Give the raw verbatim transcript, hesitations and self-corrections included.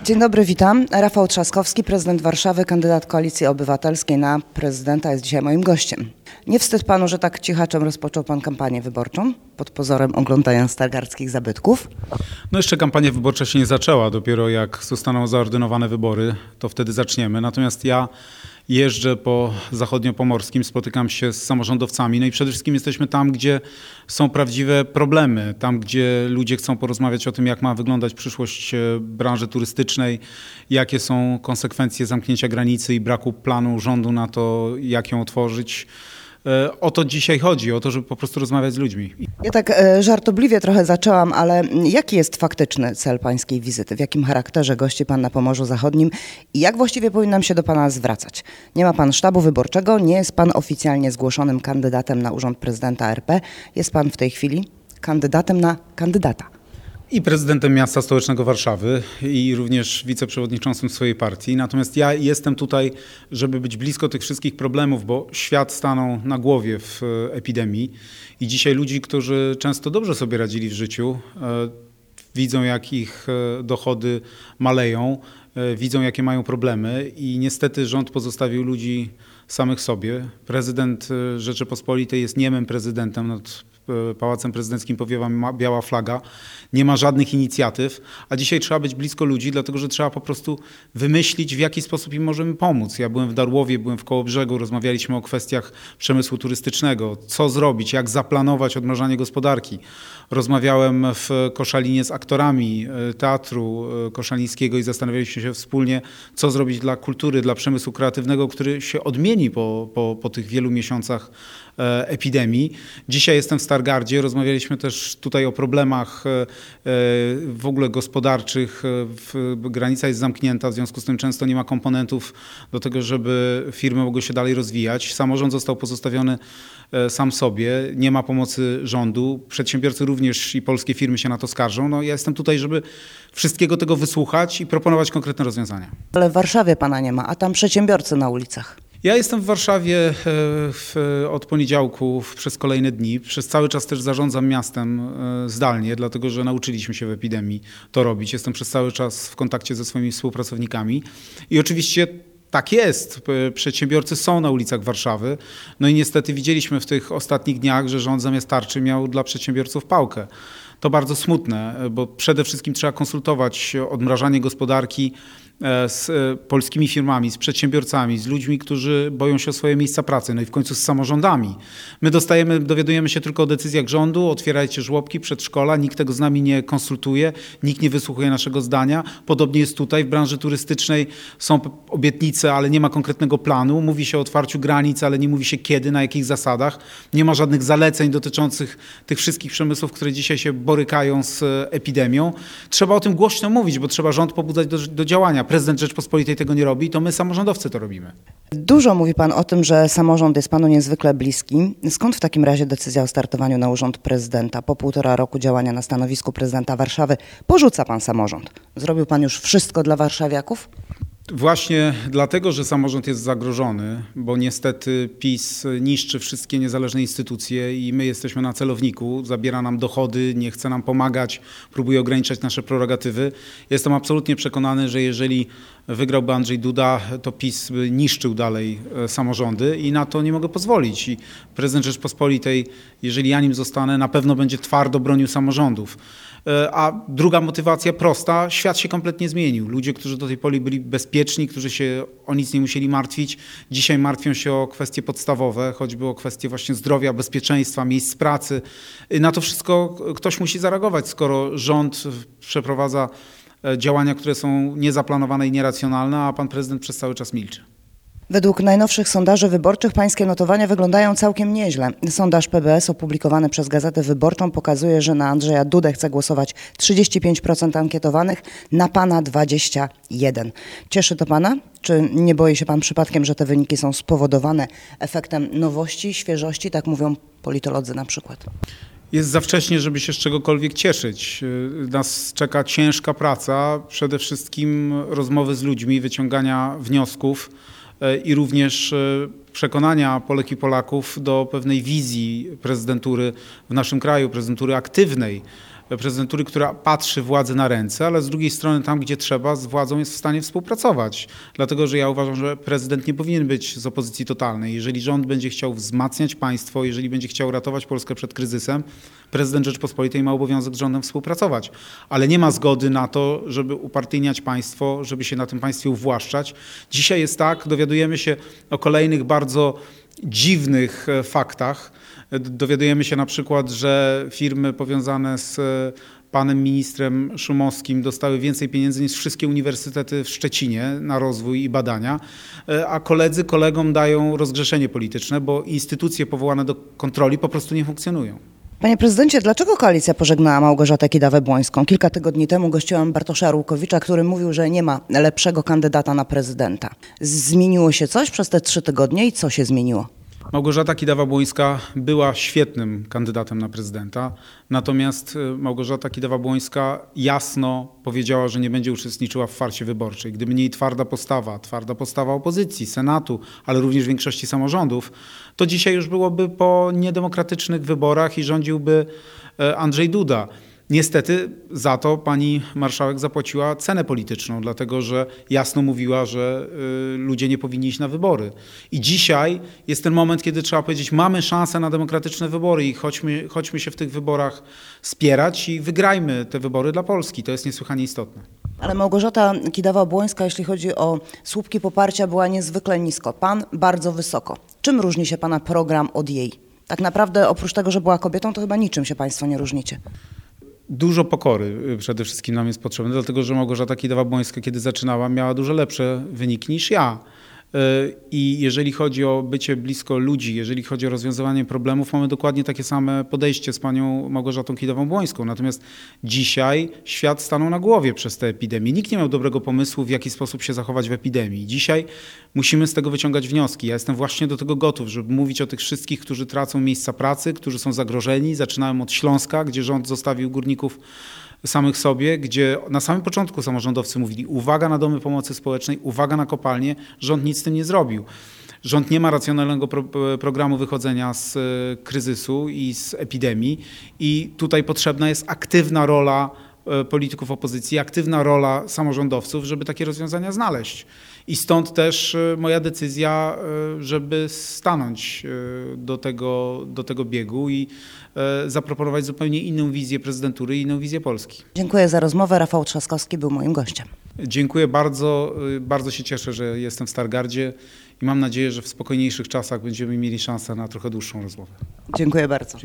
Dzień dobry, witam. Rafał Trzaskowski, prezydent Warszawy, kandydat Koalicji Obywatelskiej na prezydenta, jest dzisiaj moim gościem. Nie wstyd panu, że tak cichaczem rozpoczął pan kampanię wyborczą pod pozorem oglądania stargardzkich zabytków? No jeszcze kampania wyborcza się nie zaczęła, dopiero jak zostaną zaordynowane wybory, to wtedy zaczniemy. Natomiast ja jeżdżę po zachodniopomorskim, spotykam się z samorządowcami, no i przede wszystkim jesteśmy tam, gdzie są prawdziwe problemy, tam gdzie ludzie chcą porozmawiać o tym, jak ma wyglądać przyszłość branży turystycznej, jakie są konsekwencje zamknięcia granicy i braku planu rządu na to, jak ją otworzyć. O to dzisiaj chodzi, o to, żeby po prostu rozmawiać z ludźmi. Ja tak e, żartobliwie trochę zaczęłam, ale jaki jest faktyczny cel pańskiej wizyty? W jakim charakterze gości pan na Pomorzu Zachodnim i jak właściwie powinnam się do pana zwracać? Nie ma pan sztabu wyborczego, nie jest pan oficjalnie zgłoszonym kandydatem na urząd prezydenta R P. Jest pan w tej chwili kandydatem na kandydata. I prezydentem miasta stołecznego Warszawy i również wiceprzewodniczącym swojej partii. Natomiast ja jestem tutaj, żeby być blisko tych wszystkich problemów, bo świat stanął na głowie w epidemii i dzisiaj ludzi, którzy często dobrze sobie radzili w życiu, widzą, jak ich dochody maleją, widzą, jakie mają problemy i niestety rząd pozostawił ludzi samych sobie. Prezydent Rzeczypospolitej jest niemym prezydentem, nad Pałacem Prezydenckim powiewa biała flaga, nie ma żadnych inicjatyw, a dzisiaj trzeba być blisko ludzi, dlatego że trzeba po prostu wymyślić, w jaki sposób im możemy pomóc. Ja byłem w Darłowie, byłem w Kołobrzegu, rozmawialiśmy o kwestiach przemysłu turystycznego, co zrobić, jak zaplanować odmrażanie gospodarki. Rozmawiałem w Koszalinie z aktorami Teatru Koszalińskiego i zastanawialiśmy się wspólnie, co zrobić dla kultury, dla przemysłu kreatywnego, który się odmieni po, po, po tych wielu miesiącach epidemii. Dzisiaj jestem w Stargardzie, rozmawialiśmy też tutaj o problemach w ogóle gospodarczych. Granica jest zamknięta, w związku z tym często nie ma komponentów do tego, żeby firmy mogły się dalej rozwijać. Samorząd został pozostawiony sam sobie, nie ma pomocy rządu. Przedsiębiorcy również i polskie firmy się na to skarżą. No, ja jestem tutaj, żeby wszystkiego tego wysłuchać i proponować konkretne rozwiązania. Ale w Warszawie pana nie ma, a tam przedsiębiorcy na ulicach. Ja jestem w Warszawie w, od poniedziałku przez kolejne dni. Przez cały czas też zarządzam miastem zdalnie, dlatego że nauczyliśmy się w epidemii to robić. Jestem przez cały czas w kontakcie ze swoimi współpracownikami i oczywiście tak jest. Przedsiębiorcy są na ulicach Warszawy. No i niestety widzieliśmy w tych ostatnich dniach, że rząd zamiast tarczy miał dla przedsiębiorców pałkę. To bardzo smutne, bo przede wszystkim trzeba konsultować odmrażanie gospodarki z polskimi firmami, z przedsiębiorcami, z ludźmi, którzy boją się o swoje miejsca pracy, no i w końcu z samorządami. My dostajemy, dowiadujemy się tylko o decyzjach rządu, otwierajcie żłobki, przedszkola, nikt tego z nami nie konsultuje, nikt nie wysłuchuje naszego zdania. Podobnie jest tutaj, w branży turystycznej są obietnice, ale nie ma konkretnego planu. Mówi się o otwarciu granic, ale nie mówi się kiedy, na jakich zasadach. Nie ma żadnych zaleceń dotyczących tych wszystkich przemysłów, które dzisiaj się borykają z epidemią. Trzeba o tym głośno mówić, bo trzeba rząd pobudzać do, do działania. Prezydent Rzeczypospolitej tego nie robi, to my samorządowcy to robimy. Dużo mówi pan o tym, że samorząd jest panu niezwykle bliski. Skąd w takim razie decyzja o startowaniu na urząd prezydenta? Po półtora roku działania na stanowisku prezydenta Warszawy porzuca pan samorząd. Zrobił pan już wszystko dla warszawiaków? Właśnie dlatego, że samorząd jest zagrożony, bo niestety PiS niszczy wszystkie niezależne instytucje i my jesteśmy na celowniku, zabiera nam dochody, nie chce nam pomagać, próbuje ograniczać nasze prerogatywy. Jestem absolutnie przekonany, że jeżeli wygrałby Andrzej Duda, to PiS by niszczył dalej samorządy i na to nie mogę pozwolić. I prezydent Rzeczypospolitej, jeżeli ja nim zostanę, na pewno będzie twardo bronił samorządów. A druga motywacja prosta, świat się kompletnie zmienił. Ludzie, którzy do tej pory byli bezpieczni, którzy się o nic nie musieli martwić, dzisiaj martwią się o kwestie podstawowe, choćby o kwestie właśnie zdrowia, bezpieczeństwa, miejsc pracy. Na to wszystko ktoś musi zareagować, skoro rząd przeprowadza działania, które są niezaplanowane i nieracjonalne, a pan prezydent przez cały czas milczy. Według najnowszych sondaży wyborczych pańskie notowania wyglądają całkiem nieźle. Sondaż P B S opublikowany przez Gazetę Wyborczą pokazuje, że na Andrzeja Dudę chce głosować trzydzieści pięć procent ankietowanych, na pana dwadzieścia jeden procent. Cieszy to pana? Czy nie boi się pan przypadkiem, że te wyniki są spowodowane efektem nowości, świeżości, tak mówią politolodzy na przykład? Jest za wcześnie, żeby się z czegokolwiek cieszyć. Nas czeka ciężka praca, przede wszystkim rozmowy z ludźmi, wyciągania wniosków i również przekonania Polek i Polaków do pewnej wizji prezydentury w naszym kraju, prezydentury aktywnej, prezydentury, która patrzy władzy na ręce, ale z drugiej strony tam, gdzie trzeba, z władzą jest w stanie współpracować. Dlatego, że ja uważam, że prezydent nie powinien być z opozycji totalnej. Jeżeli rząd będzie chciał wzmacniać państwo, jeżeli będzie chciał ratować Polskę przed kryzysem, prezydent Rzeczypospolitej ma obowiązek z rządem współpracować. Ale nie ma zgody na to, żeby upartyjniać państwo, żeby się na tym państwie uwłaszczać. Dzisiaj jest tak, dowiadujemy się o kolejnych bardzo dziwnych faktach. Dowiadujemy się na przykład, że firmy powiązane z panem ministrem Szumowskim dostały więcej pieniędzy niż wszystkie uniwersytety w Szczecinie na rozwój i badania, a koledzy kolegom dają rozgrzeszenie polityczne, bo instytucje powołane do kontroli po prostu nie funkcjonują. Panie prezydencie, dlaczego koalicja pożegnała Małgorzatę Kidawę-Błońską? Kilka tygodni temu gościłam Bartosza Arłukowicza, który mówił, że nie ma lepszego kandydata na prezydenta. Zmieniło się coś przez te trzy tygodnie i co się zmieniło? Małgorzata Kidawa-Błońska była świetnym kandydatem na prezydenta, natomiast Małgorzata Kidawa-Błońska jasno powiedziała, że nie będzie uczestniczyła w farsie wyborczej. Gdyby nie jej twarda postawa, twarda postawa opozycji, Senatu, ale również większości samorządów, to dzisiaj już byłoby po niedemokratycznych wyborach i rządziłby Andrzej Duda. Niestety za to pani marszałek zapłaciła cenę polityczną, dlatego że jasno mówiła, że y, ludzie nie powinni iść na wybory. I dzisiaj jest ten moment, kiedy trzeba powiedzieć, mamy szansę na demokratyczne wybory i chodźmy, chodźmy się w tych wyborach spierać i wygrajmy te wybory dla Polski. To jest niesłychanie istotne. Ale Małgorzata Kidawa-Błońska, jeśli chodzi o słupki poparcia, była niezwykle nisko. Pan bardzo wysoko. Czym różni się pana program od jej? Tak naprawdę oprócz tego, że była kobietą, to chyba niczym się państwo nie różnicie. Dużo pokory przede wszystkim nam jest potrzebne, dlatego że Małgorzata Kidawa-Błońska, kiedy zaczynała, miała dużo lepsze wyniki niż ja. I jeżeli chodzi o bycie blisko ludzi, jeżeli chodzi o rozwiązywanie problemów, mamy dokładnie takie same podejście z panią Małgorzatą Kidawą-Błońską. Natomiast dzisiaj świat stanął na głowie przez tę epidemię. Nikt nie miał dobrego pomysłu, w jaki sposób się zachować w epidemii. Dzisiaj musimy z tego wyciągać wnioski. Ja jestem właśnie do tego gotów, żeby mówić o tych wszystkich, którzy tracą miejsca pracy, którzy są zagrożeni. Zaczynałem od Śląska, gdzie rząd zostawił górników samych sobie, gdzie na samym początku samorządowcy mówili uwaga na domy pomocy społecznej, uwaga na kopalnie, rząd nic z tym nie zrobił. Rząd nie ma racjonalnego pro, programu wychodzenia z kryzysu i z epidemii i tutaj potrzebna jest aktywna rola polityków opozycji, aktywna rola samorządowców, żeby takie rozwiązania znaleźć. I stąd też moja decyzja, żeby stanąć do tego, do tego biegu i zaproponować zupełnie inną wizję prezydentury i inną wizję Polski. Dziękuję za rozmowę. Rafał Trzaskowski był moim gościem. Dziękuję bardzo. Bardzo się cieszę, że jestem w Stargardzie i mam nadzieję, że w spokojniejszych czasach będziemy mieli szansę na trochę dłuższą rozmowę. Dziękuję bardzo.